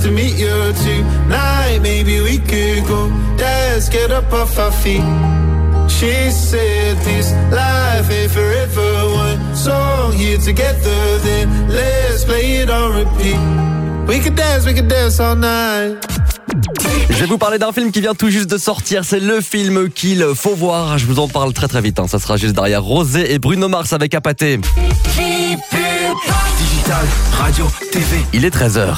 to meet you tonight. Maybe we could go. Let's get up off our feet. She said this life ain't forever. One song here together, then let's play it on repeat. We could dance all night. Je vais vous parler d'un film qui vient tout juste de sortir. C'est le film qu'il faut voir. Je vous en parle très très vite. Ça sera juste derrière Rosé et Bruno Mars avec Apaté. Digital, radio, TV. Il est 13h.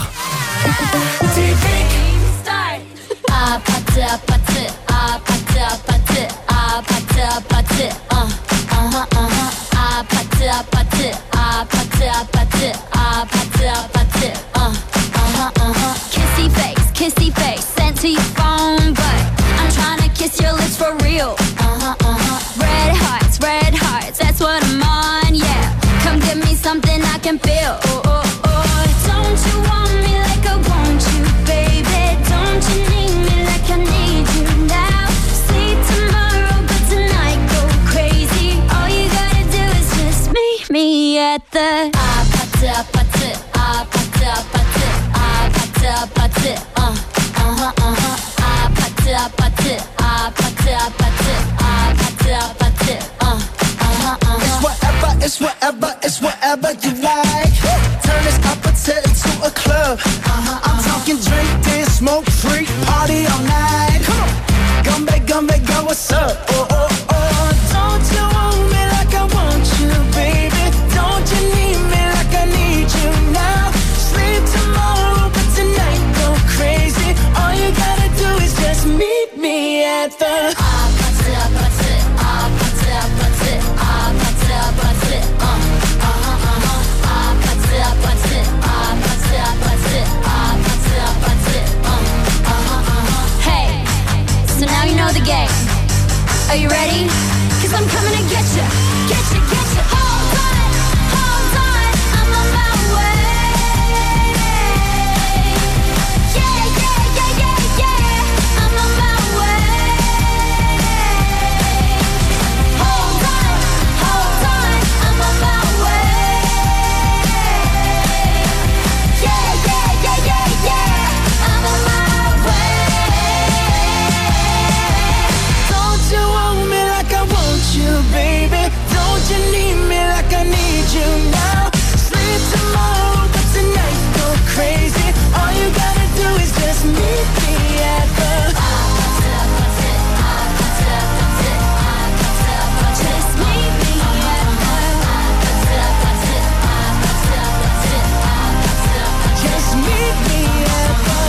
Kissy face, sent to your phone, but I'm trying to kiss your lips for real. Red hearts, that's what I'm on, yeah. Come give me something I can feel. Oh, oh, oh. Don't you want me like I want you, baby? Don't you need me like I need you now? Sleep tomorrow, but tonight go crazy. All you gotta do is just meet me at the It's whatever you like. Turn this appetite into a club. I'm talking drink, dance, smoke, freak, party all night. Come on, come back, girl, what's up? Oh, oh, oh. Don't you want me like I want you, baby? Don't you need me like I need you now? Sleep tomorrow, but tonight go crazy. All you gotta do is just meet me at the Hey, so now you know the game. Are you ready? 'Cause I'm coming to get you. Hold on, I'm on my way. Yeah, I'm on my way. Hold on, I'm on my way. Yeah, I'm on my way. Don't you want me like I want you, baby? Don't you need me like I need you now? Sleep tomorrow, but tonight go crazy. All you gotta do is just meet me at the Just meet me at Just meet me at the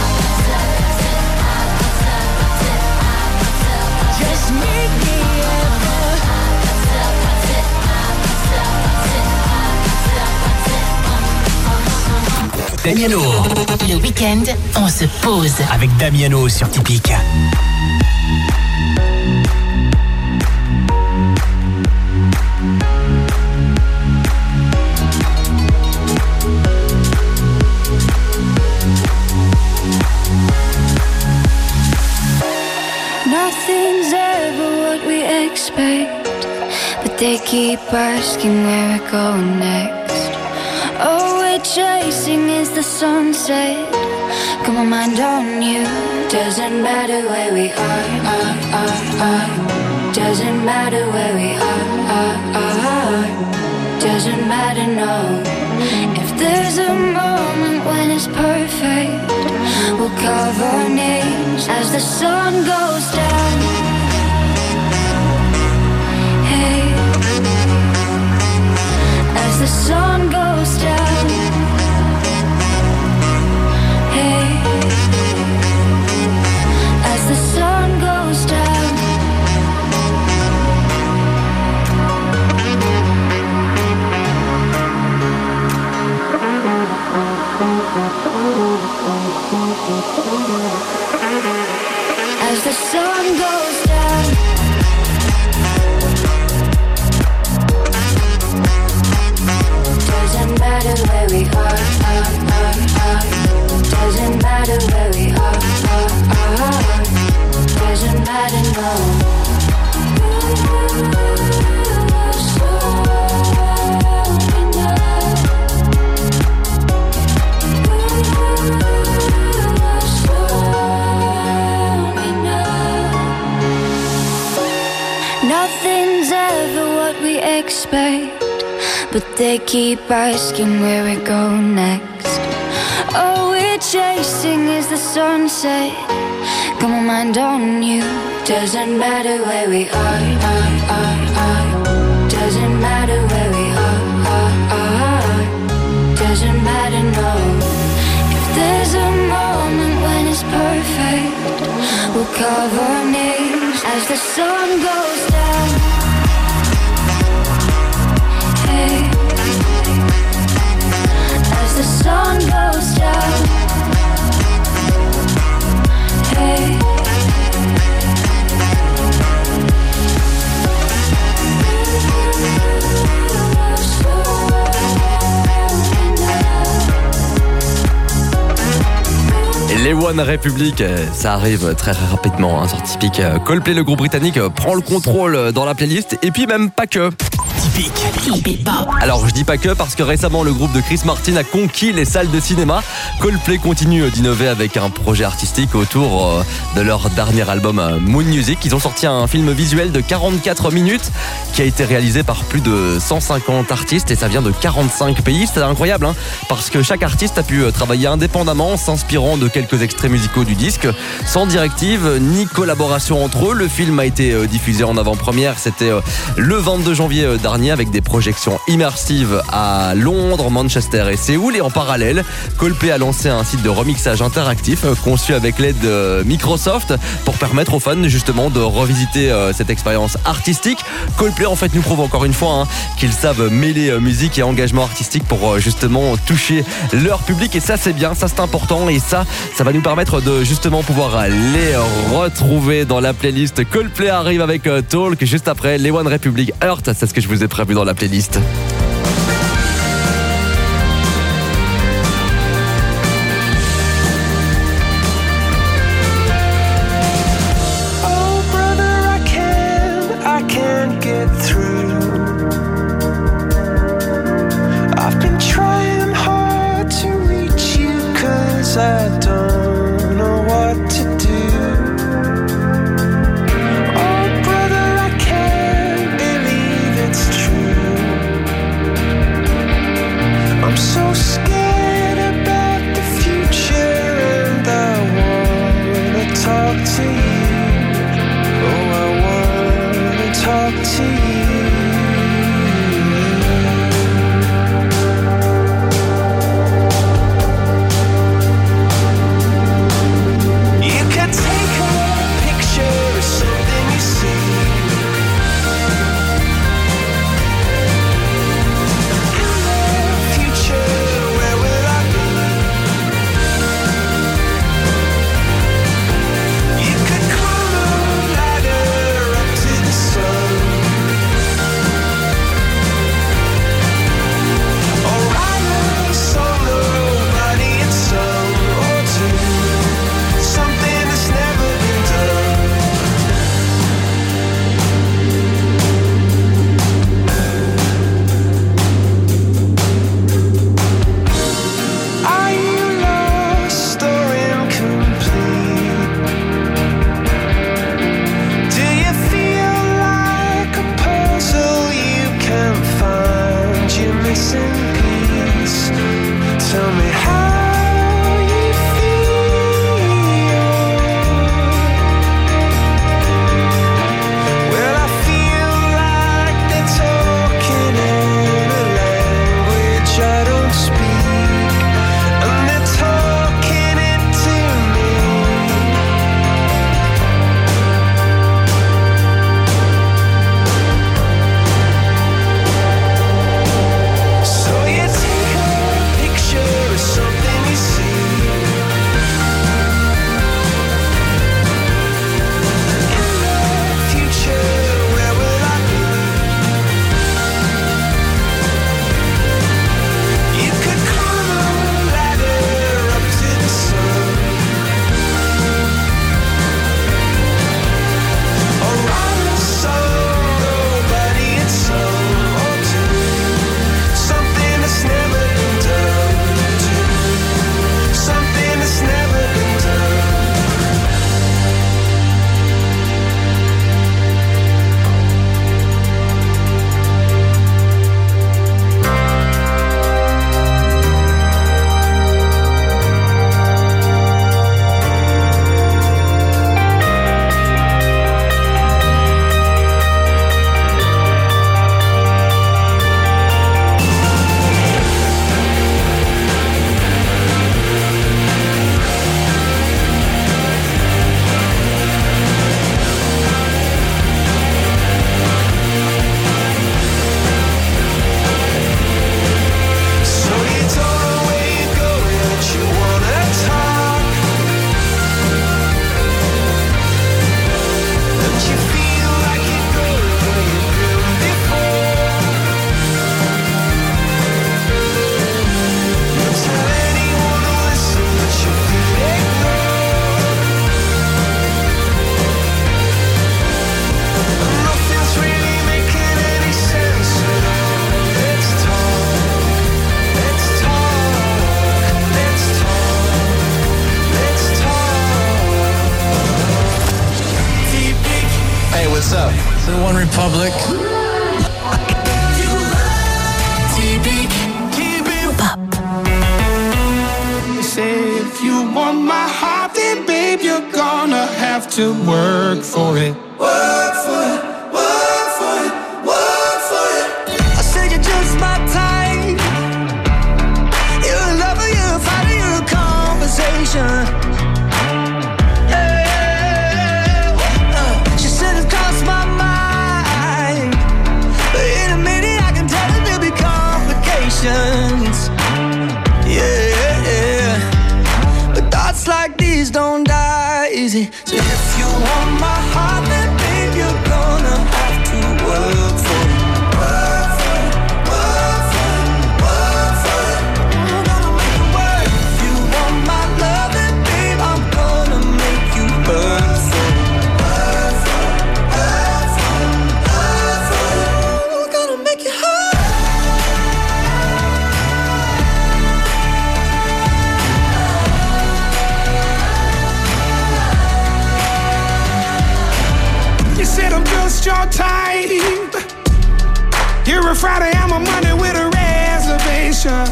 Just meet me at Damiano. Le week-end, on se pose. Avec Damiano sur Typique. Nothing's ever what we expect, but they keep asking where we're going next. All we're chasing is the sunset. Got my mind on you. Doesn't matter where we are. Doesn't matter where we are. Doesn't matter, no. If there's a moment when it's perfect, we'll carve our names as the sun goes down. Hey, as the sun goes down. Hey, as the sun goes down. As the sun goes down. Doesn't matter where we are. Doesn't matter where we are. Doesn't matter, no. Nothing's ever what we expect, but they keep asking where we go next. All we're chasing is the sunset. Got my mind on you. Doesn't matter where we are. Doesn't matter where we are. Doesn't matter, no. If there's a moment when it's perfect, we'll carve our names as the sun goes down. Hey, as the sun goes down. Hey. Les One Republic, ça arrive très rapidement sur Typique. Coldplay, le groupe britannique, prend le contrôle dans la playlist et puis même pas que. Typique Pop. Alors je dis pas que parce que récemment le groupe de Chris Martin a conquis les salles de cinéma. Coldplay continue d'innover avec un projet artistique autour de leur dernier album Moon Music. Ils ont sorti un film visuel de 44 minutes qui a été réalisé par plus de 150 artistes et ça vient de 45 pays. C'est incroyable parce que chaque artiste a pu travailler indépendamment, s'inspirant de quelques extraits musicaux du disque, sans directive ni collaboration entre eux. Le film a été diffusé en avant-première, c'était le 22 janvier dernier avec des projections immersives à Londres, Manchester et Séoul. Et en parallèle, Coldplay a lancé un site de remixage interactif conçu avec l'aide de Microsoft pour permettre aux fans justement de revisiter cette expérience artistique. Coldplay en fait nous prouve encore une fois qu'ils savent mêler musique et engagement artistique pour justement toucher leur public et ça c'est bien, ça c'est important et ça va nous permettre de justement pouvoir les retrouver dans la playlist. Coldplay arrive avec Talk juste après les One Republic Earth, c'est ce que je vous ai prévu dans la playlist. Oh brother, I can't get through. I've been trying hard to reach you 'cause I don't know what to do. Oh brother, I can't believe it's true. I'm so scared about the future and I wanna talk to you. Oh, I wanna talk to you. You could take a picture of something you see. In the future, where will I be? You could climb a ladder up to the sun, or write a song nobody had sung, or do something that's never been done. Are you lost or incomplete? Do you feel like a puzzle you can't find your missing piece? Tell me how you feel. Well, I feel like they're talking in a language I don't speak, and they're talking it to me. So you what's up? The One Republic. Say if you want my heart, then babe, you're gonna have to work for it. Work for it, work for it, work for it. I said you're just my type. You're a lover, you're a fighter, you're a conversation. Yeah. She said it crossed my mind, but in a minute I can tell that there'll be complications. Yeah. Thoughts like these don't die easy. So if you want my heart, then babe, you're gonna have to work for it. Work for it, work for it, work for it. I'm gonna make it work. If you want my love, then babe, I'm gonna make you work for it. Work for it, work for it, work for it. I'm gonna make it hurt. You said I'm just your type. You're a Friday, I'm a Monday with a reservation.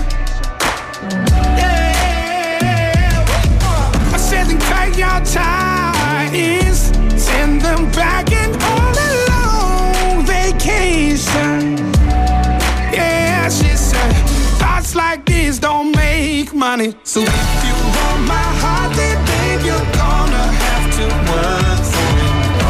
Yeah. I said then take your ties, send them back and on a long vacation. Yeah, she said thoughts like this don't make money. So if you want my heart, then babe, you're gonna have to work for it.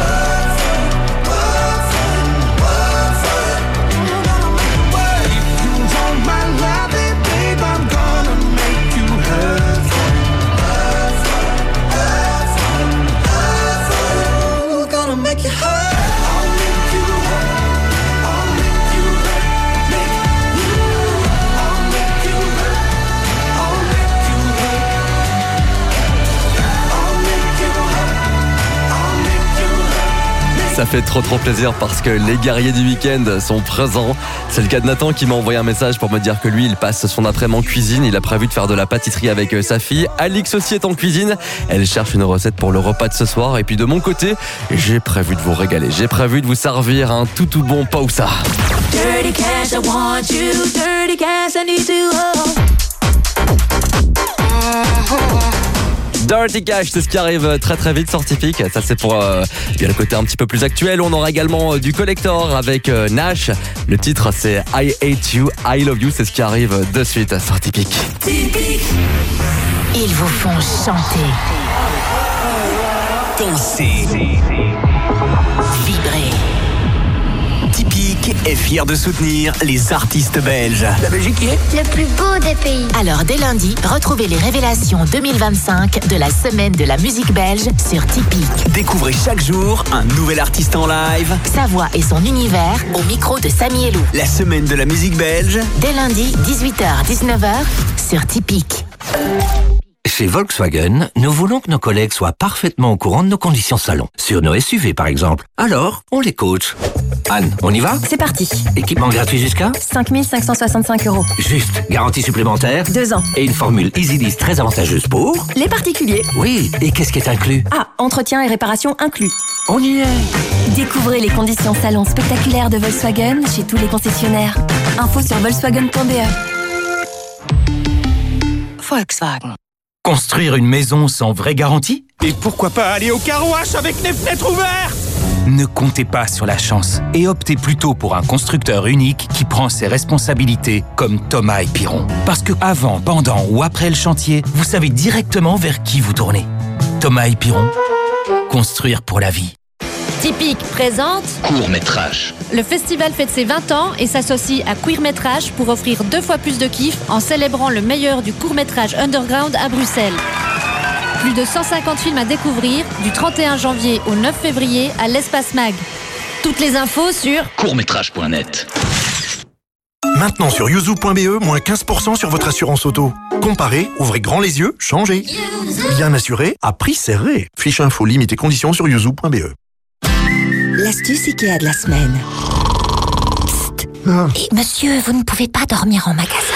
Make you hurt. I'll make you hurt. I'll make you hurt. Make you. I'll make you hurt. I'll make you hurt. I'll make you hurt. I'll make you hurt. Ça fait trop plaisir parce que les guerriers du week-end sont présents. C'est le cas de Nathan qui m'a envoyé un message pour me dire que lui, il passe son après-midi en cuisine. Il a prévu de faire de la pâtisserie avec sa fille. Alix aussi est en cuisine. Elle cherche une recette pour le repas de ce soir. Et puis de mon côté, j'ai prévu de vous régaler. J'ai prévu de vous servir un tout bon pausa. Dirty cash, I want you. Dirty cash, I need you. Dirty Cash, c'est ce qui arrive très vite sur Tipeee. Ça c'est pour bien le côté un petit peu plus actuel. On aura également du collector avec Nash. Le titre c'est I Hate You, I Love You. C'est ce qui arrive de suite sur Tipeee. Ils vous font chanter, Danser. vibrer. Tipeee est fier de soutenir les artistes belges. La Belgique y est Le plus beau des pays. Alors dès lundi, retrouvez les révélations 2025 de la semaine de la musique belge sur Tipeee. Découvrez chaque jour un nouvel artiste en live. Sa voix et son univers au micro de Samy Elou. La semaine de la musique belge. Dès lundi, 18h-19h sur Tipeee. Chez Volkswagen, nous voulons que nos collègues soient parfaitement au courant de nos conditions salon. Sur nos SUV, par exemple. Alors, on les coach. Anne, on y va ? C'est parti. Équipement gratuit jusqu'à ? 5 565 €. Juste. Garantie supplémentaire ? 2 ans. Et une formule EasyLease très avantageuse pour ? Les particuliers. Oui. Et qu'est-ce qui est inclus ? Ah, entretien et réparation inclus. On y est. Découvrez les conditions salon spectaculaires de Volkswagen chez tous les concessionnaires. Info sur volkswagen.be. Volkswagen. Construire une maison sans vraie garantie ? Et pourquoi pas aller au carouage avec les fenêtres ouvertes? Ne comptez pas sur la chance et optez plutôt pour un constructeur unique qui prend ses responsabilités comme Thomas et Piron. Parce que avant, pendant ou après le chantier, vous savez directement vers qui vous tournez. Thomas et Piron, construire pour la vie. Tipeee présente Court-métrage. Le festival fête ses 20 ans et s'associe à Queer-Métrage pour offrir 2 fois plus de kiff en célébrant le meilleur du court-métrage underground à Bruxelles. Plus de 150 films à découvrir du 31 janvier au 9 février à l'Espace Mag. Toutes les infos sur Courtmétrage.net. Maintenant sur yuzu.be, moins 15% sur votre assurance auto. Comparez, ouvrez grand les yeux, changez. Bien assuré, à prix serré. Fiche info, limite et conditions sur yuzu.be. L'astuce Ikea de la semaine. Psst. Et monsieur, vous ne pouvez pas dormir en magasin.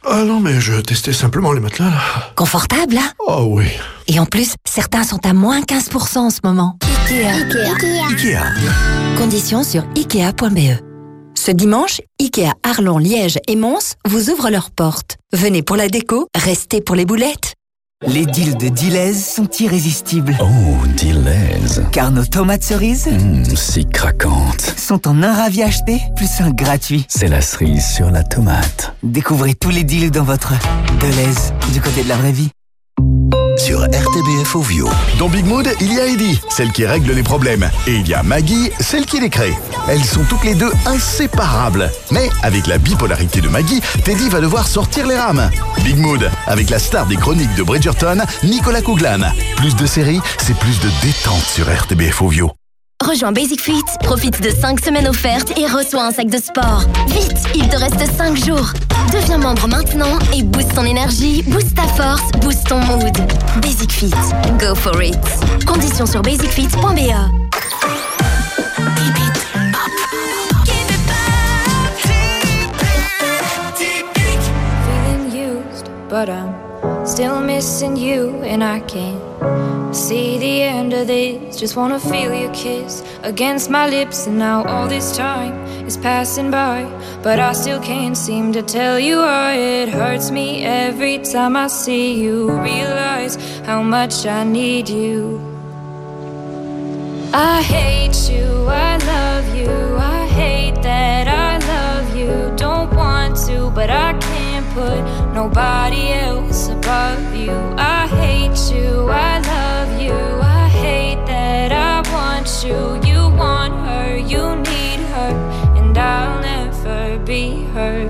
Ah non, mais je testais simplement les matelas, là. Confortable, hein? Oh oui. Et en plus, certains sont à moins 15% en ce moment. Ikea. Conditions sur ikea.be. Ce dimanche, Ikea Arlon, Liège et Mons vous ouvrent leurs portes. Venez pour la déco, restez pour les boulettes. Les deals de Deleuze sont irrésistibles. Oh, Deleuze. Car nos tomates cerises si craquantes. sont en un ravi acheté, plus un gratuit. C'est la cerise sur la tomate. Découvrez tous les deals dans votre Deleuze, du côté de la vraie vie. Sur RTBF Ovio. Dans Big Mood, il y a Eddie, celle qui règle les problèmes. Et il y a Maggie, celle qui les crée. Elles sont toutes les deux inséparables. Mais avec la bipolarité de Maggie, Teddy va devoir sortir les rames. Big Mood, avec la star des chroniques de Bridgerton, Nicolas Couglan. Plus de séries, c'est plus de détente sur RTBF Ovio. Rejoins Basic Fit, profite de 5 semaines offertes et reçois un sac de sport. Vite, il te reste 5 jours. Deviens membre maintenant et booste ton énergie, booste ta force, booste ton mood. Basic Fit, go for it. Conditions sur basicfit.be. Feeling used, but I'm still missing you, and I can't see the end of this. Just wanna feel your kiss against my lips, and now all this time is passing by, but I still can't seem to tell you why. It hurts me every time I see you, realize how much I need you. I hate you, I love you, I hate that I love you. Don't want to, but I can't put nobody else above you. I hate you, I love you, I hate that I want you. You want her, you need her, and I'll never be her.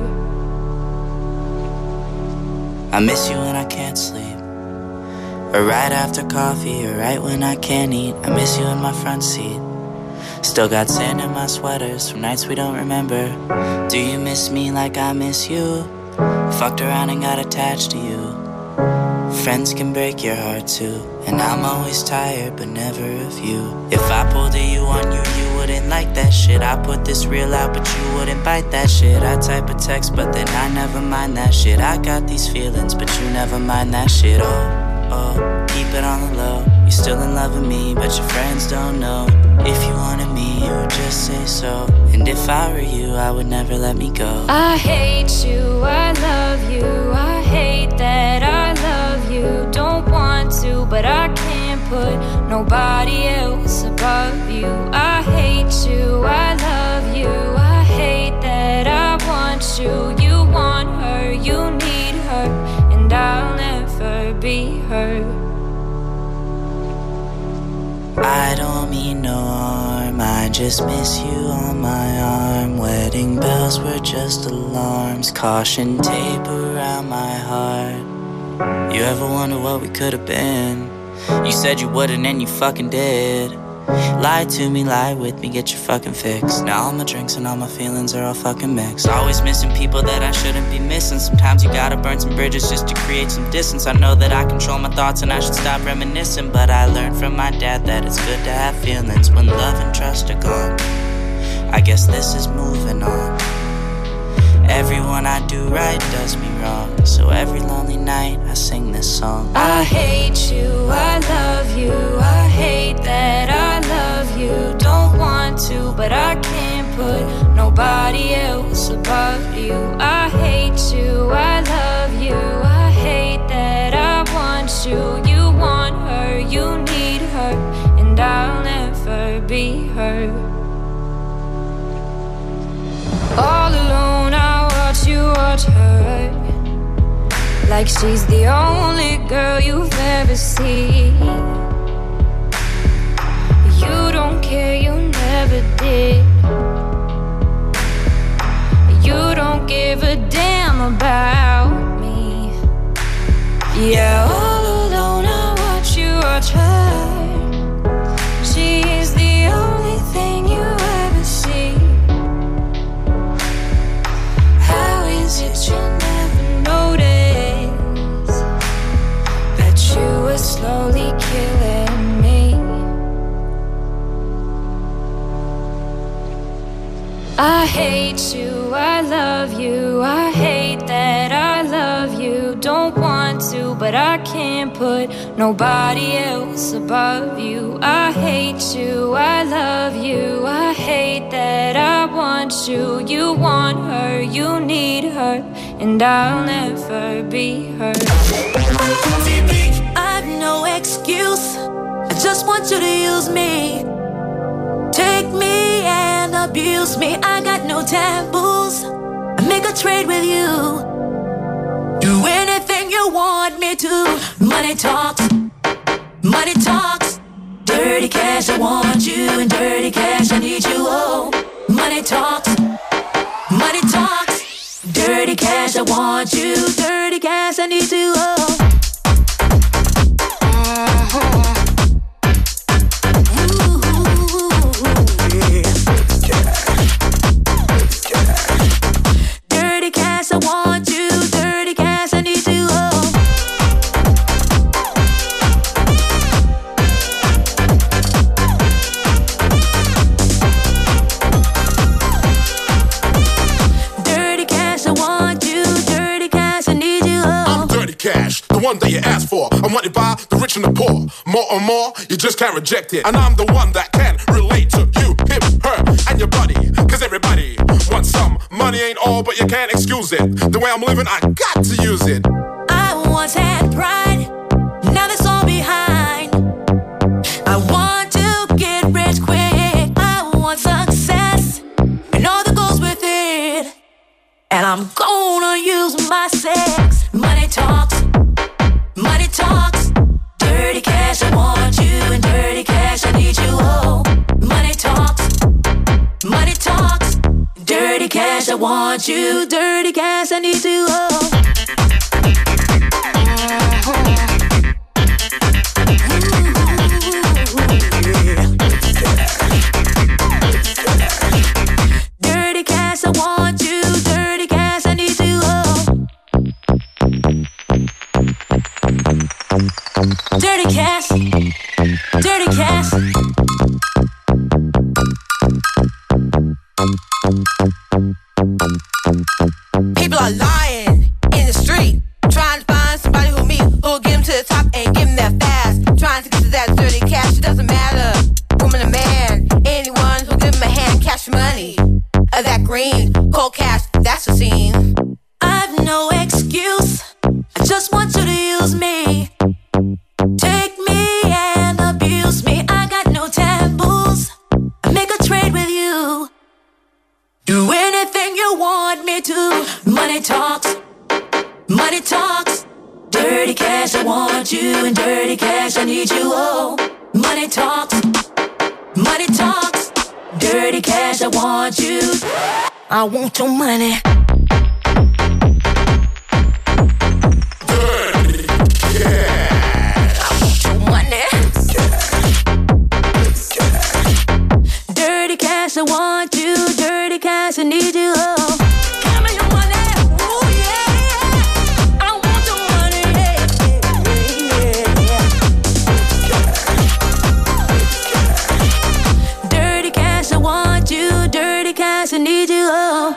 I miss you when I can't sleep, or right after coffee, or right when I can't eat. I miss you in my front seat. Still got sand in my sweaters from nights we don't remember. Do you miss me like I miss you? Fucked around and got attached to you. Friends can break your heart too, and I'm always tired but never of you. If I pulled a you on you, you wouldn't like that shit. I put this real out but you wouldn't bite that shit. I type a text but then I never mind that shit. I got these feelings but you never mind that shit. Oh, keep it on the low. You're still in love with me, but your friends don't know. If you wanted me, you would just say so. And if I were you, I would never let me go. I hate you, I love you, I hate that I love you. Don't want to, but I can't put nobody else above you. I hate you, I love you, I hate that I want you. You want her, you need her, and I'll never be her. I don't mean no harm, I just miss you on my arm. Wedding bells were just alarms, caution tape around my heart. You ever wonder what we could have been? You said you wouldn't and you fucking did. Lie to me, lie with me, get your fucking fix. Now all my drinks and all my feelings are all fucking mixed. Always missing people that I shouldn't be missing. Sometimes you gotta burn some bridges just to create some distance. I know that I control my thoughts and I should stop reminiscing, but I learned from my dad that it's good to have feelings when love and trust are gone. I guess this is moving on. Everyone I do right does me wrong, so every lonely night I sing this song. I hate you, I love you, I hate that I love you. Don't want to, but I can't put nobody else above you. I hate you, I love you, I hate that I want you. You want her, you need her, and I'll never be her. All alone I watch you watch her, like she's the only girl you've ever seen. You don't care, you never did. You don't give a damn about me. Yeah, all alone I watch you watch her. She's the only thing you ever see. How is it you never notice that you were slowly killing me? I hate you, you, I love you. I hate that I love you. Don't want to, but I can't put nobody else above you. I hate you, I love you. I hate that I want you. You want her, you need her, and I'll never be her. I've no excuse, I just want you to use me. Take me and abuse me, I got no taboos. I make a trade with you. Do anything you want me to. Money talks, money talks. Dirty cash, I want you, and dirty cash, I need you. Oh, money talks, money talks. Dirty cash, I want you, dirty cash, I need you. Oh. Dirty cash, I want you, dirty cash, I need you. Oh. Dirty cash, I want you, dirty cash, I need you. Oh. I'm dirty cash, the one that you asked for. I'm wanted by the rich and the poor. More and more, you just can't reject it. And I'm the one that can relate to you, him, her, and your buddy. Cause everybody wants some. Money ain't all, but you can't excuse it. The way I'm living, I got to use it. I once had pride, now that's all behind. I want to get rich quick, I want success, and all that goes with it. And I'm gonna use my sex. Money talks, money talks. Dirty cash, I want you, and dirty cash, I need you. Oh, money talks, money talks. Dirty cash, I want you, dirty cash, I need you. Oh. Dirty cash, I want you, dirty cash, I need you. Oh. Dirty cash, dirty cash. People are lying in the street, trying to find somebody who'll get them to the top and give them that fast. Trying to get to that dirty cash, it doesn't matter, woman or man. Anyone who'll give them a hand, cash money, that green, cold cash, that's the scene. I've no excuse, I just want you to use me. Take me and abuse me, I got no taboos. I make a trade with you. Do anything you want me to. Money talks, money talks. Dirty cash, I want you, and dirty cash, I need you. Oh, money talks, money talks. Dirty cash, I want you. I want your money. Dirty cash. I want your money. Dirty cash, I want you. Dirty cash, I need you. Oh. Give me your money. Ooh, yeah, yeah. I want your money. Yeah, yeah, yeah. Dirty cash, I want you. Dirty cash, I need you. Oh.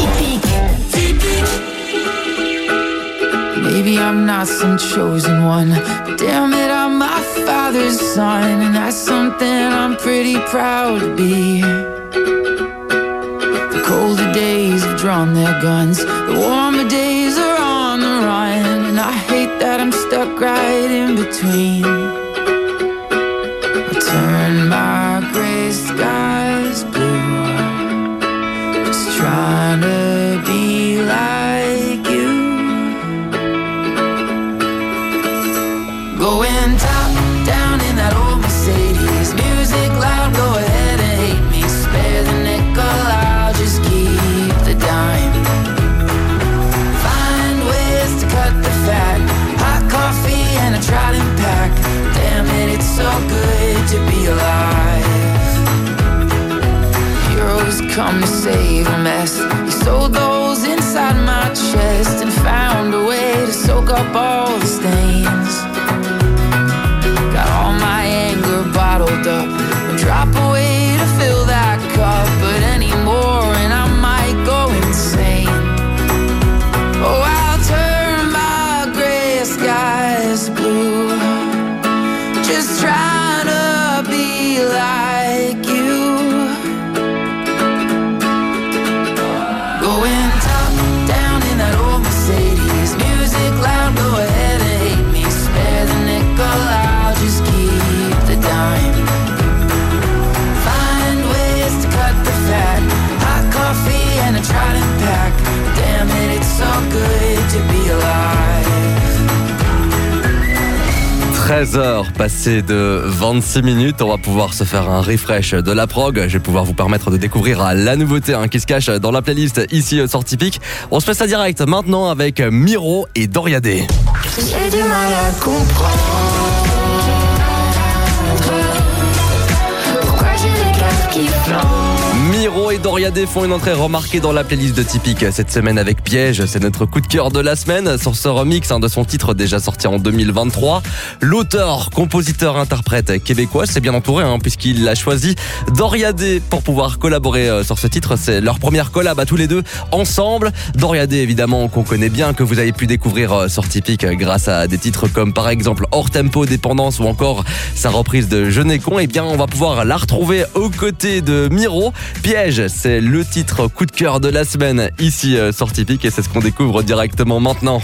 Maybe I'm not some chosen one, but damn it, I'm my father's son, and that's something I'm pretty proud to be. The colder days have drawn their guns, the warmer days are on the run, and I hate that I'm stuck right in between. I turn my gray skies blue, just trying to be like you. Going top down in that old Mercedes, music loud, go ahead and hate me. Spare the nickel, I'll just keep the dime. Find ways to cut the fat, hot coffee and a Trident pack. Damn it, it's so good to be alive. Heroes come to save a mess. He sold those inside my chest and found a way to soak up all the stains. Got all my anger bottled up and drop away to fill that cup, but anymore and I might go insane. and I try to pack. Damn it, it's so good to be alive. 13h passées de 26 minutes, on va pouvoir se faire un refresh de la prog. Je vais pouvoir vous permettre de découvrir la nouveauté qui se cache dans la playlist ici sur Tipeee. On se fait ça direct maintenant avec Miro et Doriadé. J'ai du mal à comprendre pourquoi j'ai les cœurs qui flambent. Miro et Doriadé font une entrée remarquée dans la playlist de Tipeee cette semaine avec Piège. C'est notre coup de cœur de la semaine sur ce remix de son titre déjà sorti en 2023. L'auteur, compositeur, interprète québécois s'est bien entouré puisqu'il a choisi Doriadé pour pouvoir collaborer sur ce titre. C'est leur première collab à tous les deux ensemble. Doriadé évidemment qu'on connaît bien, que vous avez pu découvrir sur Tipeee grâce à des titres comme par exemple Hors Tempo, Dépendance ou encore sa reprise de Je n'ai con. Et bien on va pouvoir la retrouver aux côtés de Miro. Piège, c'est le titre coup de cœur de la semaine ici sur Tipeee et c'est ce qu'on découvre directement maintenant.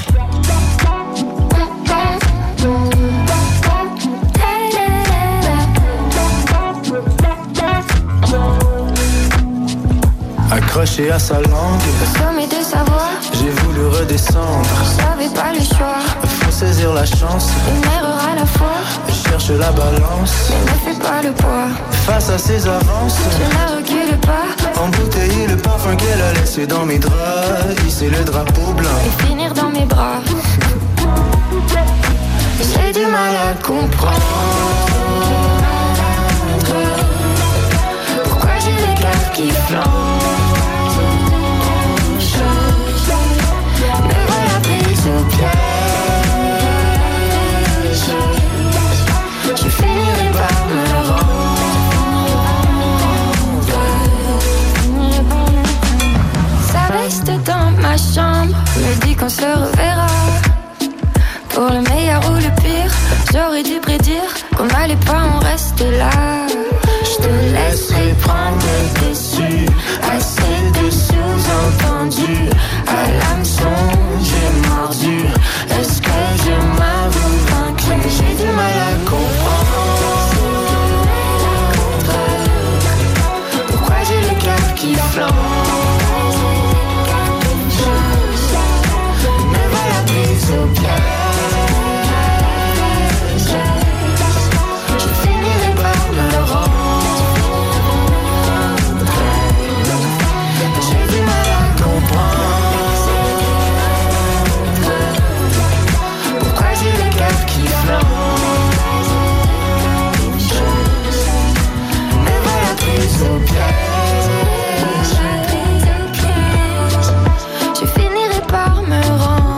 Accroché à sa langue, Au sommet de sa voix, j'ai voulu redescendre. j'avais pas le choix. Faut saisir la chance, Une erreur à la fois, je cherche la balance. mais ne fais pas le poids. Face à ses avances, Je ne recule pas embouteiller le parfum qu'elle a laissé dans mes draps, hisser le drapeau blanc et finir dans mes bras. J'ai du mal à comprendre pourquoi j'ai les cœurs qui flambent. Me voilà prise au piège. Je finirai par me rendre. Ça reste dans ma chambre, me dit qu'on se reverra. Pour le meilleur ou le pire, j'aurais dû prédire qu'on n'allait pas en rester là. Je te laisserai prendre le dessus, assez de sous-entendus. À l'hameçon, j'ai mordu. Est-ce que je m'avoue vaincu? J'ai du mal à comprendre pourquoi j'ai le cœur qui flambe. Me voilà prise au piège. Je finirai par me rendre. J'ai du mal à comprendre pourquoi j'ai le cœur qui flambe. Me voilà prise au piège. Je finirai par me rendre.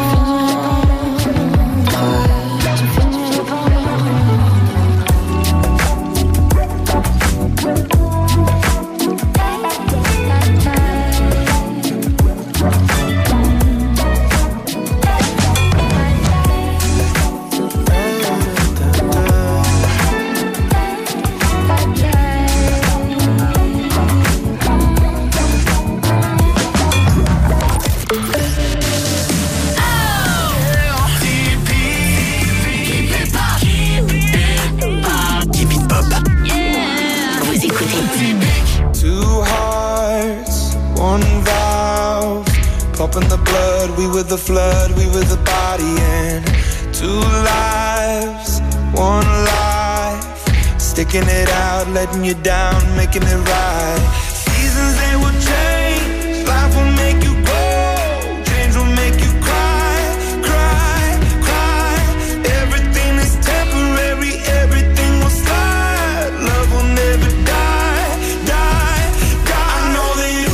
Two hearts, one valve, pumping the blood, we were the flood, we were the body, and two lives, one life, sticking it out, letting you down, making it right. Seasons they will change, life will make you go, change will make you cry, cry, cry. Everything is temporary, everything will slide, love will never die, die, die. I know that you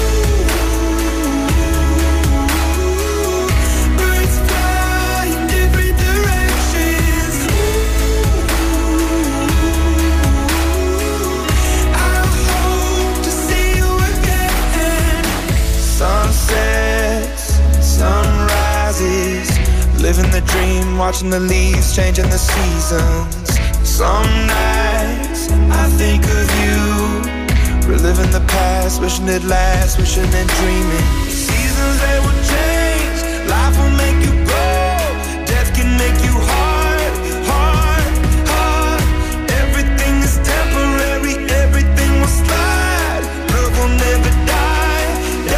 birds fly in different directions. I hope to see you again. Sunsets, sunrises, living the dream, watching the leaves, changing the seasons. Some nights I think of you, reliving the past, wishing it lasts, wishing and dreaming. Seasons they will change, life will make you go, death can make you hard, hard, hard. Everything is temporary, everything will slide, love will never die,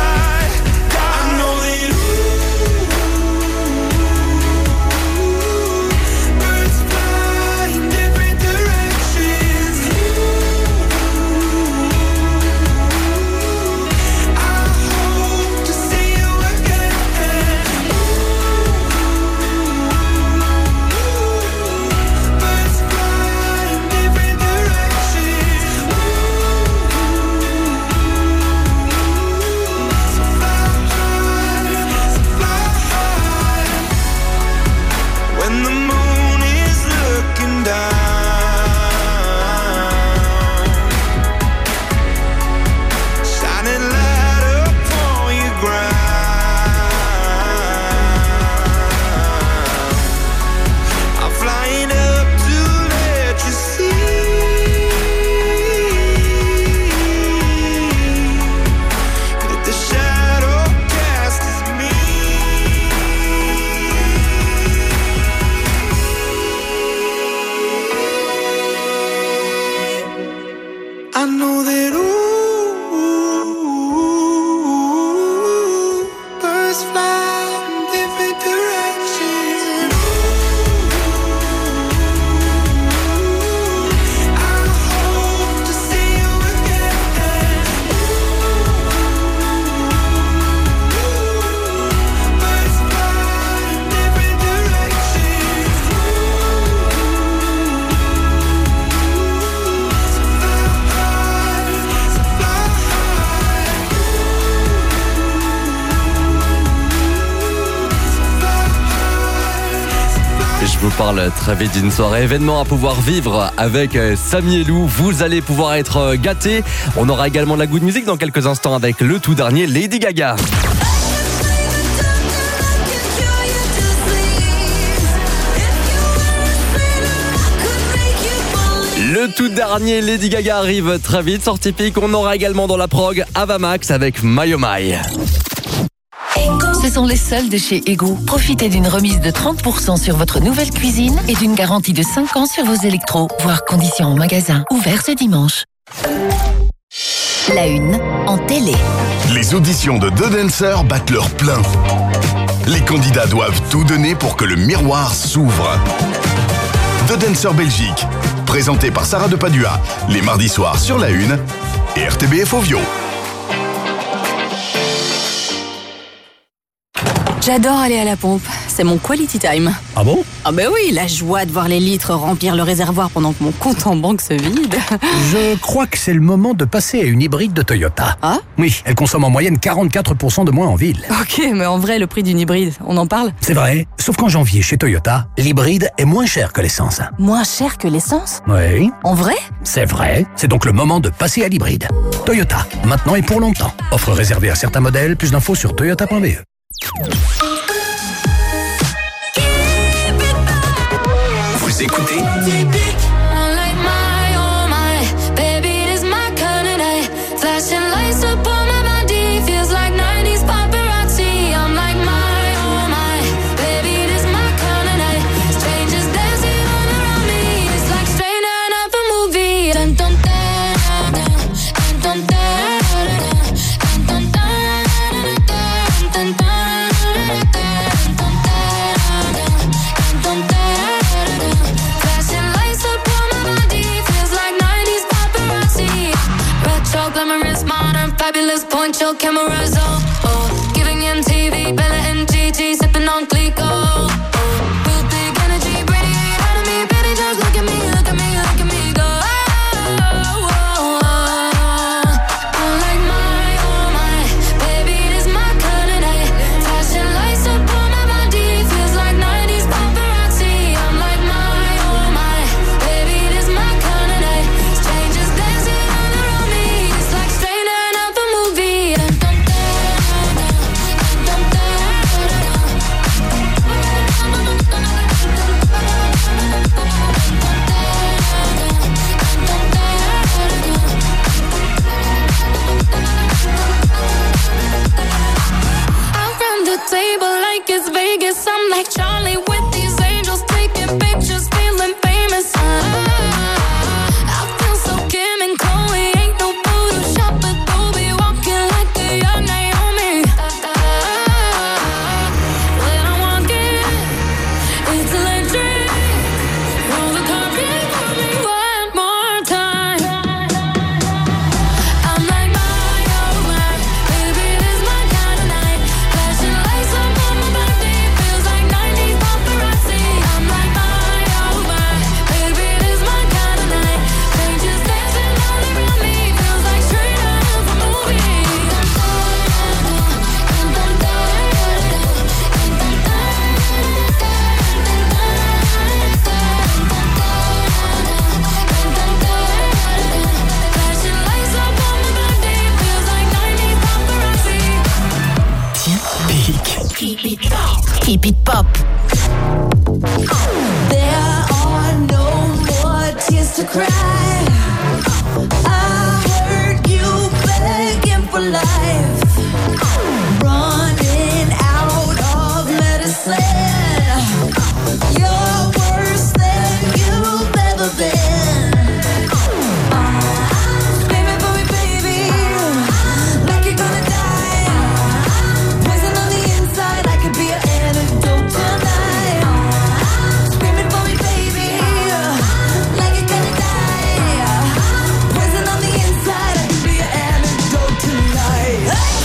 vous parle très vite d'une soirée événement à pouvoir vivre avec Samy et Lou. Vous allez pouvoir être gâtés. On aura également de la good music dans quelques instants avec le tout dernier Lady Gaga. Le tout dernier Lady Gaga arrive très vite sur Typique. On aura également dans la prog Avamax avec My Oh My. Ce sont les soldes de chez Ego. Profitez d'une remise de 30% sur votre nouvelle cuisine et d'une garantie de 5 ans sur vos électros. Voir conditions en magasin. Ouvert ce dimanche. La une en télé. Les auditions de The Dancer battent leur plein. Les candidats doivent tout donner pour que le miroir s'ouvre. The Dancer Belgique, présenté par Sarah de Padua, les mardis soirs sur La Une et RTBF Ovio. J'adore aller à la pompe, c'est mon quality time. Ah bon? Ah ben oui, la joie de voir les litres remplir le réservoir pendant que mon compte en banque se vide. Je crois que c'est le moment de passer à une hybride de Toyota. Ah? Oui, elle consomme en moyenne 44% de moins en ville. Ok, mais en vrai, le prix d'une hybride, on en parle? C'est vrai, sauf qu'en janvier, chez Toyota, l'hybride est moins cher que l'essence. Moins cher que l'essence? Oui. En vrai? C'est vrai, c'est donc le moment de passer à l'hybride. Toyota, maintenant et pour longtemps. Offre réservée à certains modèles, plus d'infos sur toyota.be. Vous écoutez Fabulous point your cameras oh, giving MTV, Bella and Gigi, sipping on Clico. Oh, real big energy, radiate out of me, baby, just look at me, look at me, look at me, go. I'm like my, oh my, baby, this my kind of night. Flashing lights up on my body, feels like 90s paparazzi. I'm like my, oh my, baby, this my kind of night. Strangers dancing all around me, it's like straight out of a movie. Around the table like it's Vegas, I'm like Charlie with these angels taking pictures, feeling famous. I feel so Kim and Chloe, ain't no Photoshop, but Adobe, walking like a young Naomi. When I walk in, it's electric. Roll the carpet for me one more time. I'm like my, oh my, baby, this my kind of night. Flashing lights up on my body, feels like 90s paparazzi. I'm like my, oh my, baby, this my kind of night. Strangers dancing all around me, feels like straight out of a movie. Flashing lights up on my body, feels like 90s paparazzi. Keep it pop. Keep it pop. There are no more tears to cry. I heard you begging for life, running out of medicine. You're worse than you've ever been. Screaming for me, baby, like you're gonna die. Poison on the inside, I could be an antidote tonight. Screaming for me, baby, like you're gonna die. Poison on the inside, I could be an antidote tonight. Hey!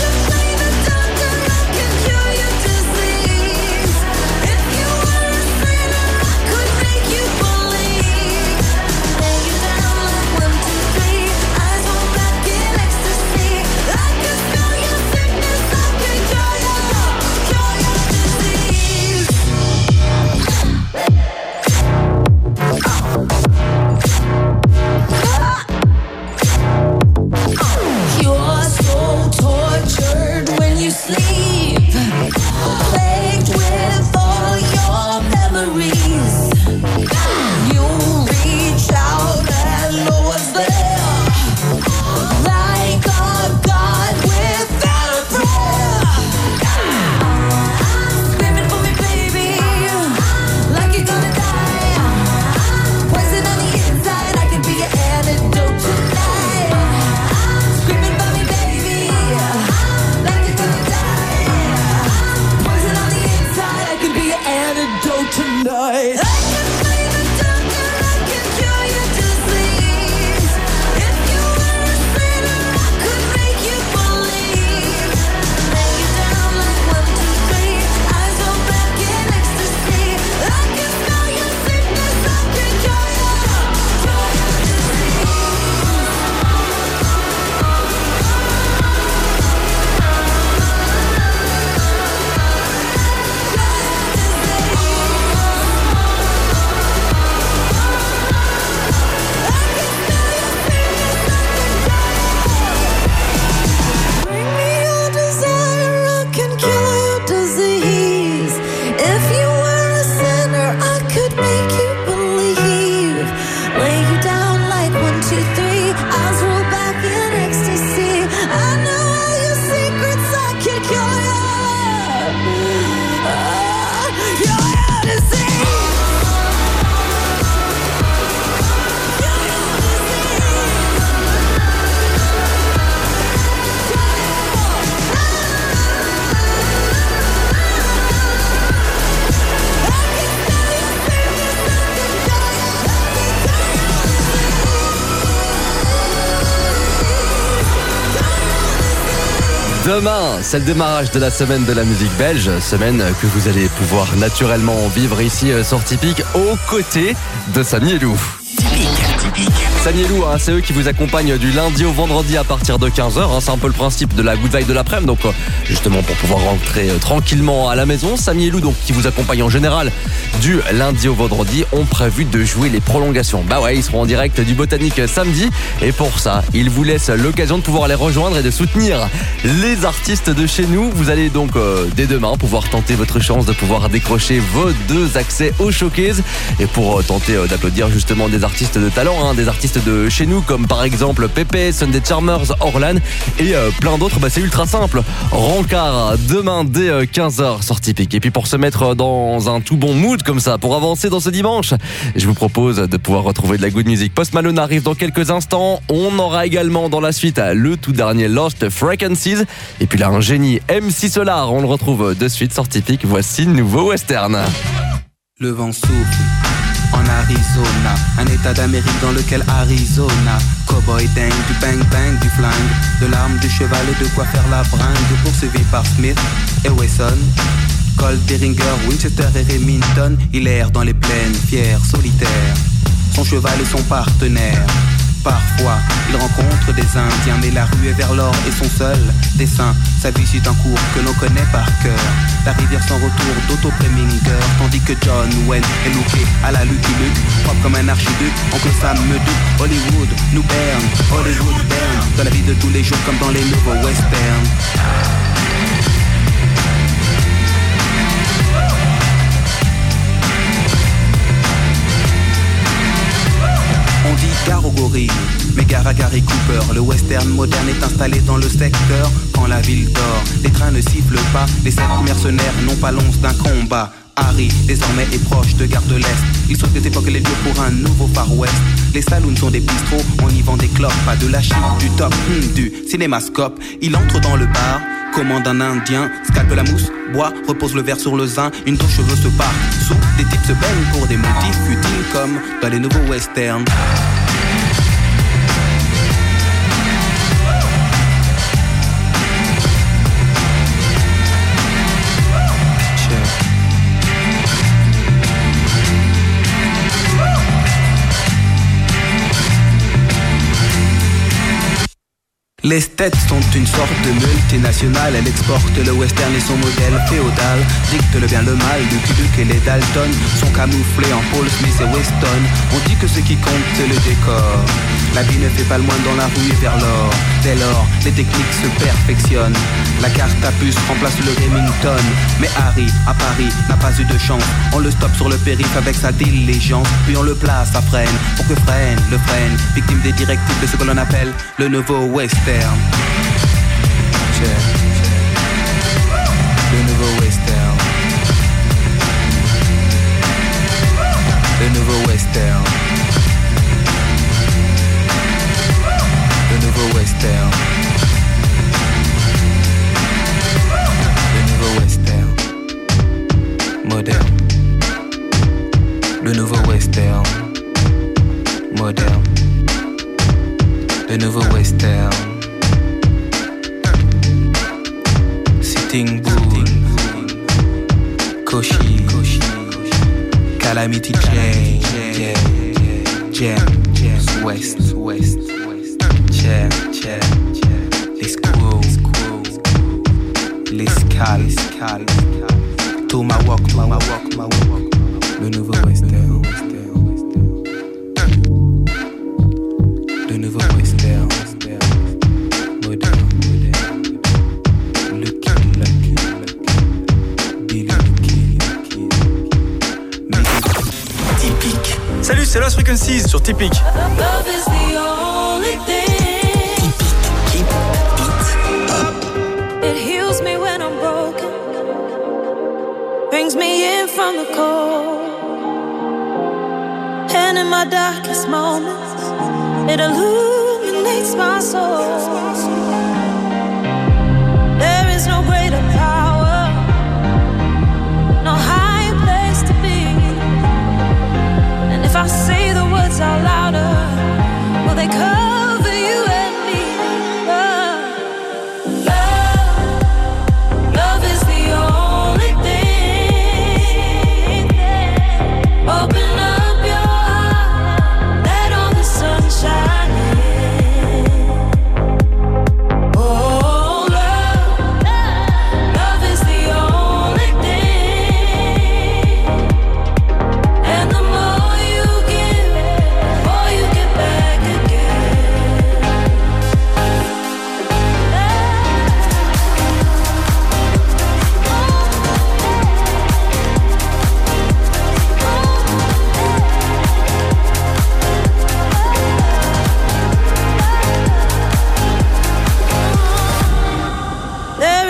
Demain, c'est le démarrage de la semaine de la musique belge, semaine que vous allez pouvoir naturellement vivre ici sur Tipeee aux côtés de Samy et Lou. Samy et Lou, c'est eux qui vous accompagnent du lundi au vendredi à partir de 15h. C'est un peu le principe de la good vibe de l'après-midi. Donc justement pour pouvoir rentrer tranquillement à la maison, Samy et Lou, donc, qui vous accompagnent en général du lundi au vendredi, ont prévu de jouer les prolongations. Bah ouais, ils seront en direct du Botanique samedi. Et pour ça, ils vous laissent l'occasion de pouvoir les rejoindre et de soutenir les artistes de chez nous. Vous allez donc dès demain pouvoir tenter votre chance de pouvoir décrocher vos 2 accès au showcase. Et pour tenter d'applaudir justement des artistes de talent, des artistes de chez nous comme par exemple Pépé, Sunday Charmers, Orlan et plein d'autres, c'est ultra simple. Rencard demain dès 15h sur Tipeee. Et puis pour se mettre dans un tout bon mood comme ça, pour avancer dans ce dimanche, je vous propose de pouvoir retrouver de la good music. Post Malone arrive dans quelques instants. On aura également dans la suite le tout dernier Lost Frequencies. Et puis là un génie, MC Solar, on le retrouve de suite sur Tipeee. Voici nouveau western. Le vent souffle en Arizona, un état d'Amérique dans lequel Arizona. Cowboy dingue, du bang bang, du flingue, de l'arme, du cheval et de quoi faire la bringue. Poursuivi par Smith et Wesson, Colt, Derringer, Winchester et Remington. Il erre dans les plaines, fier, solitaire, son cheval est son partenaire. Parfois, il rencontre des Indiens, mais la rue est vers l'or et son seul dessin. Sa vie suit un cours que l'on connaît par cœur. La rivière sans retour d'Otto Preminger, tandis que John Wayne est looké à la Lucky Luke, propre comme un archiduc. Oncle Sam me doute, Hollywood nous berne, Hollywood berne, dans la vie de tous les jours comme dans les nouveaux westerns. On dit gare aux gorilles, mais gare à Gary Cooper. Le western moderne est installé dans le secteur. Quand la ville dort, les trains ne sifflent pas. Les 7 mercenaires n'ont pas l'once d'un combat. Harry, désormais, est proche de Gare de l'Est. Il souhaite des époques les lieux pour un nouveau Far West. Les saloons sont des bistrots, on y vend des clopes. Pas de la chip, du top, du cinémascope. Il entre dans le bar, commande un indien, scalpe la mousse, boit, repose le verre sur le zin. Une douche cheveux se part, sous des types se baignent pour des motifs futiles comme dans les nouveaux westerns. Les States sont une sorte de multinationale. Elle exporte le western et son modèle féodal. Dicte le bien le mal, Lucky Luke et les Dalton sont camouflés en Paul Smith et Weston. On dit que ce qui compte c'est le décor. La vie ne fait pas le moine dans la rue et vers l'or. Dès lors, les techniques se perfectionnent. La carte à puce remplace le Remington. Mais Harry, à Paris, n'a pas eu de chance. On le stoppe sur le périph' avec sa diligence. Puis on le place à freine, pour que freine, le freine. Victime des directives de ce que l'on appelle le nouveau western. Le nouveau western. Le nouveau western. Le nouveau western. Le nouveau western. Moderne. Le nouveau western. Moderne. Le nouveau western. Sitting Bull, Koshi, Calamity Jam, West, Jam, les Squirrels, les Skulls, Tomahawk, le nouveau western, le nouveau western, moderne. Salut, c'est Lost Frequencies sur Tipeee. It heals me when I'm broken, brings me in from the cold, and in my darkest moments, it illuminates my soul. There is no greater power, no higher place to be. And if I say the words out louder, will they cover you and me? Love,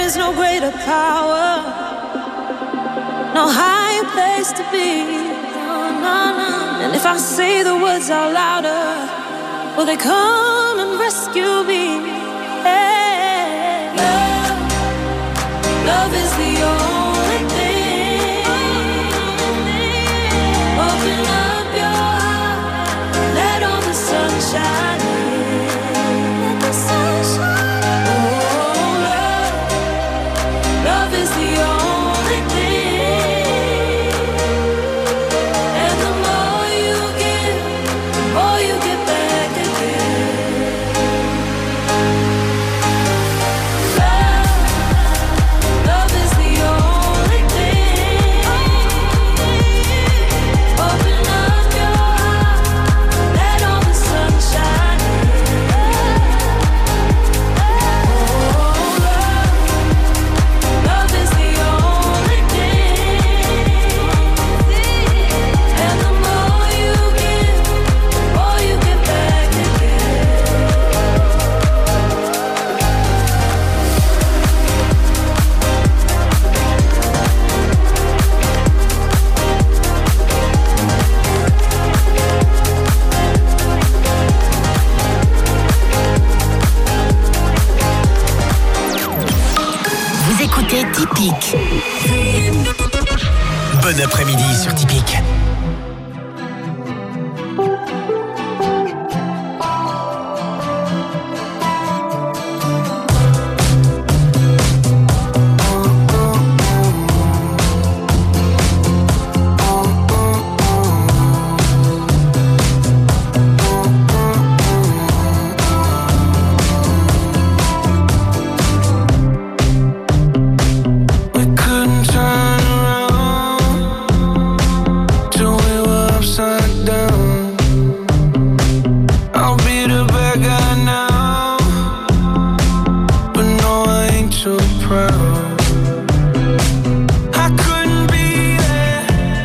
is no greater power, no higher place to be. And if I say the words out louder, will they come and rescue me? Hey, love is the only thing. Open up your heart, let all the sunshine in. Let the sunshine. Oh, love is the only thing. And the more you give, the more you get back again. Love is the only thing. Open up your heart, let all the sunshine in. Love is the only thing. And the more you give, the more you get back again. Vous écoutez Typique. Bon après-midi sur Typique. We couldn't turn around till we were upside down. I'll be the bad guy now, but no, I ain't too proud. I couldn't be there,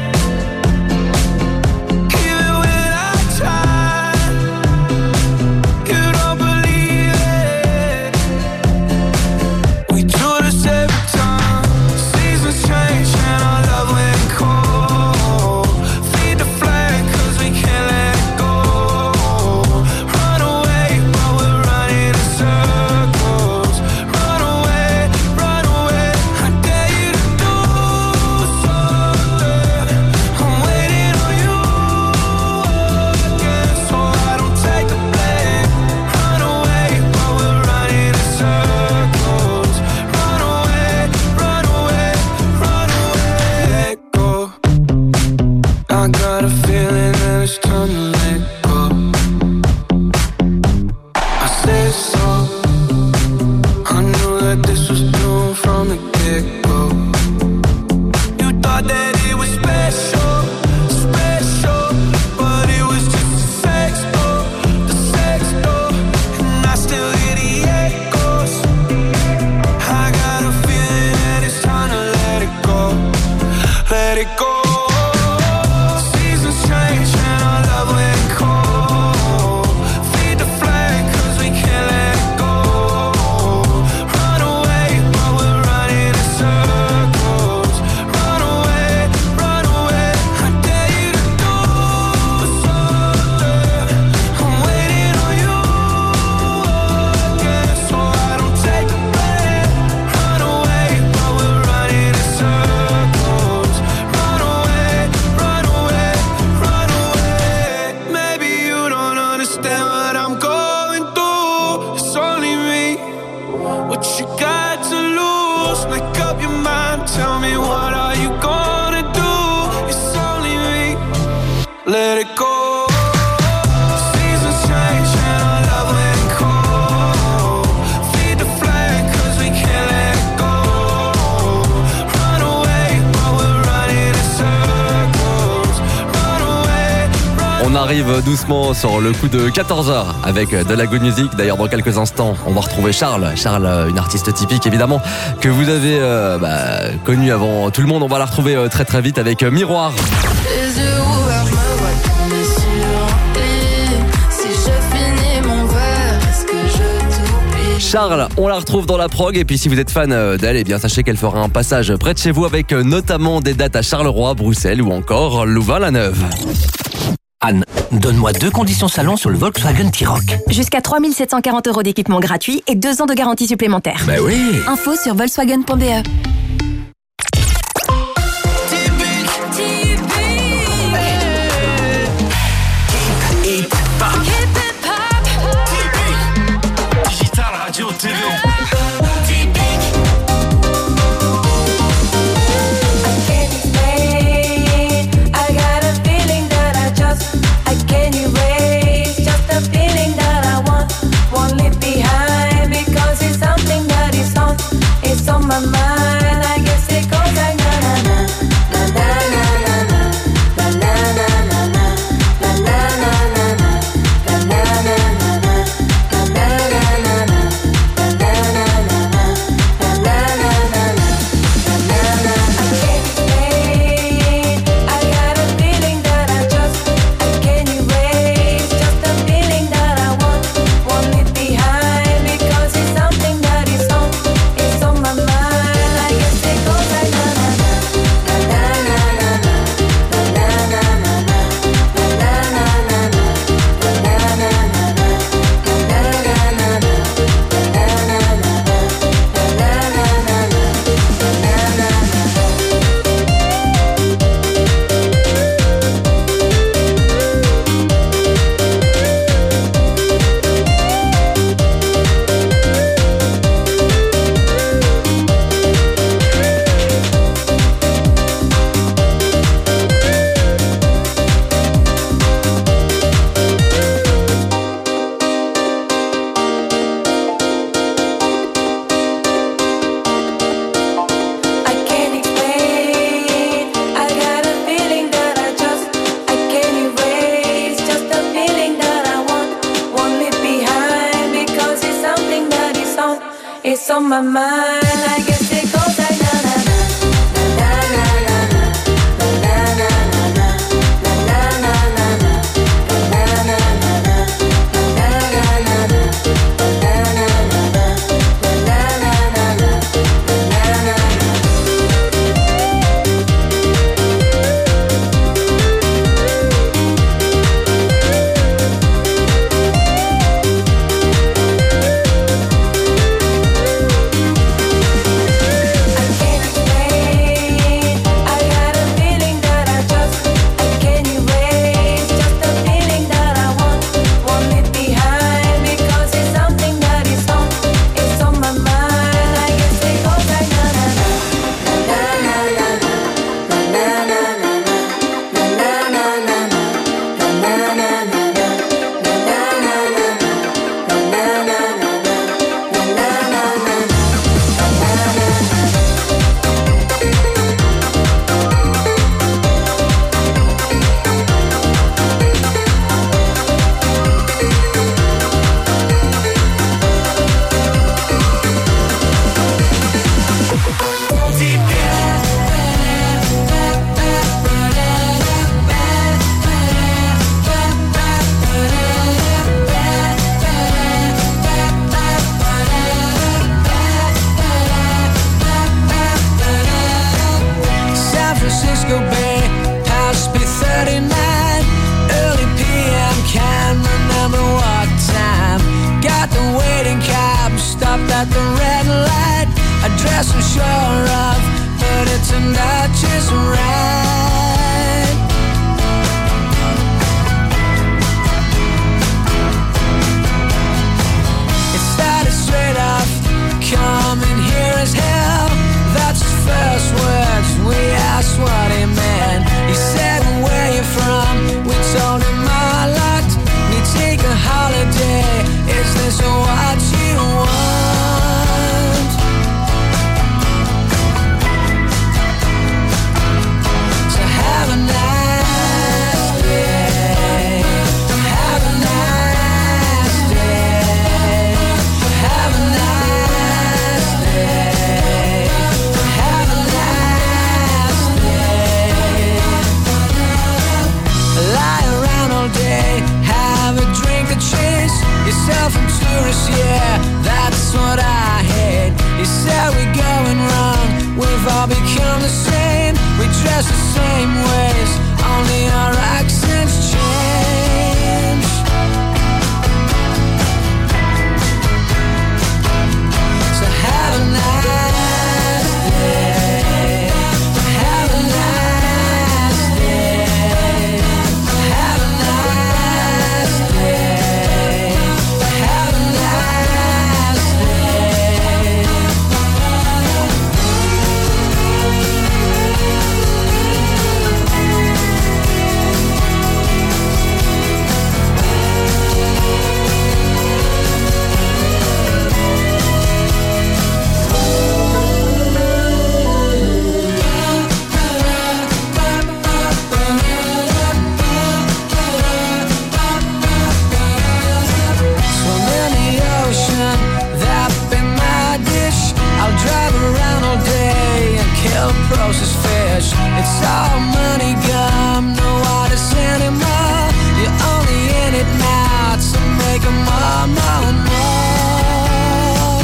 even when I tried. You don't believe it. We do this every time. Seasons change and our love went cold. Feed the flag 'cause we can't let it go. Run away while we're running in circles. Run away, run away. I dare you to do something. I'm waiting on you again, so I don't take the blame. Run away while we're running in circles. Run away, run away, run away. Let go. I got a feeling that it's time to let go. I said so. I knew that this was doomed from the get-go. You thought that it was special, special, but it was just the sex door, and I still hear the echoes. I got a feeling that it's time to let it go, let it go. Seasons change and our love went cold. Feed the flag 'cause we can't let it go. Run away while we're running in circles. Run away, run away. I dare you to do something. I'm waiting on you again, so I don't take the blame. Run away while we're running in circles. Run away, run away, run away. Maybe you don't understand what I'm going through. It's only me. What you got to lose? Make up your mind. Tell me, what are you gonna do? It's only me. Let it go. Seasons change and our love went cold. Feed the flag 'cause we can't let it go. Run away while we're running in circles. Run away, run. On arrive doucement sur le coup de 14h avec de la good music. D'ailleurs, dans quelques instants, on va retrouver Charles. Charles, une artiste typique, évidemment, que vous avez connue avant tout le monde. On va la retrouver très très vite avec Miroir. Les yeux ouverts, je me vois tomber sur un lit. Si je finis mon verre, est-ce que je t'oublie? Charles, on la retrouve dans la prog. Et puis si vous êtes fan d'elle, eh bien sachez qu'elle fera un passage près de chez vous avec notamment des dates à Charleroi, Bruxelles ou encore Louvain-la-Neuve. Anne, donne-moi 2 conditions salon sur le Volkswagen T-Roc. Jusqu'à 3 740 € d'équipement gratuit et 2 ans de garantie supplémentaire. Bah oui. Info sur volkswagen.be. Digital Radio TV. My mind, I guess it goes like na na na na na na na na na na na It's on my mind, I guess it goes like na na na na na na na na na At the red light, a dress I'm sure of, but it turned out just right. It started straight off, coming here as hell. That's his first words, we asked what he meant. He said, where you from? We told him our lot. We take a holiday, is this what you want? all become the same. We dress the same ways, only our accents change. So have a nice day. Have a nice day. Have a nice day. Have a nice day. Swim in the ocean, that be my dish. I'll drive around all day and kill processed fish. It's all money gum, no artists anymore. You're only in it now to make them more, more, more.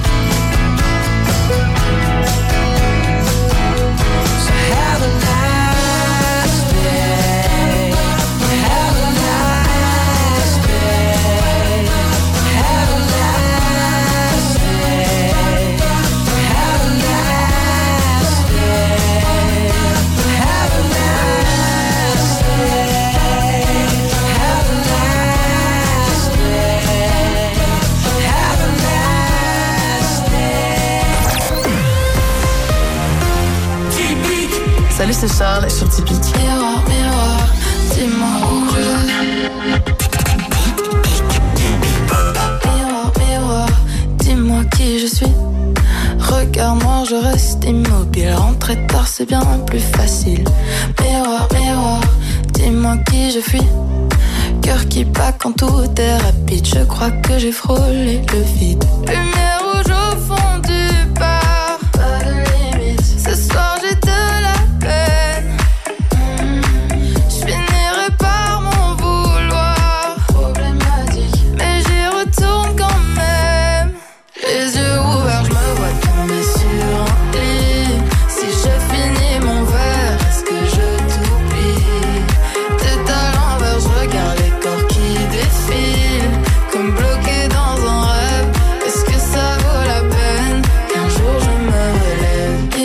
So have a nice day. Have a nice day. Have a nice day. Have a nice day. Have a nice day. Have a nice day. Have a nice day. Typique. Salut, c'est Charles sur Typique. Miroir, miroir, dis-moi où Miroir, miroir, dis-moi qui je suis. Regarde-moi, je reste immobile. Rentrer tard, c'est bien plus facile. Miroir, miroir, dis-moi qui je suis. Cœur qui bat quand tout est rapide. Je crois que j'ai frôlé le vide. Lumière rouge au fond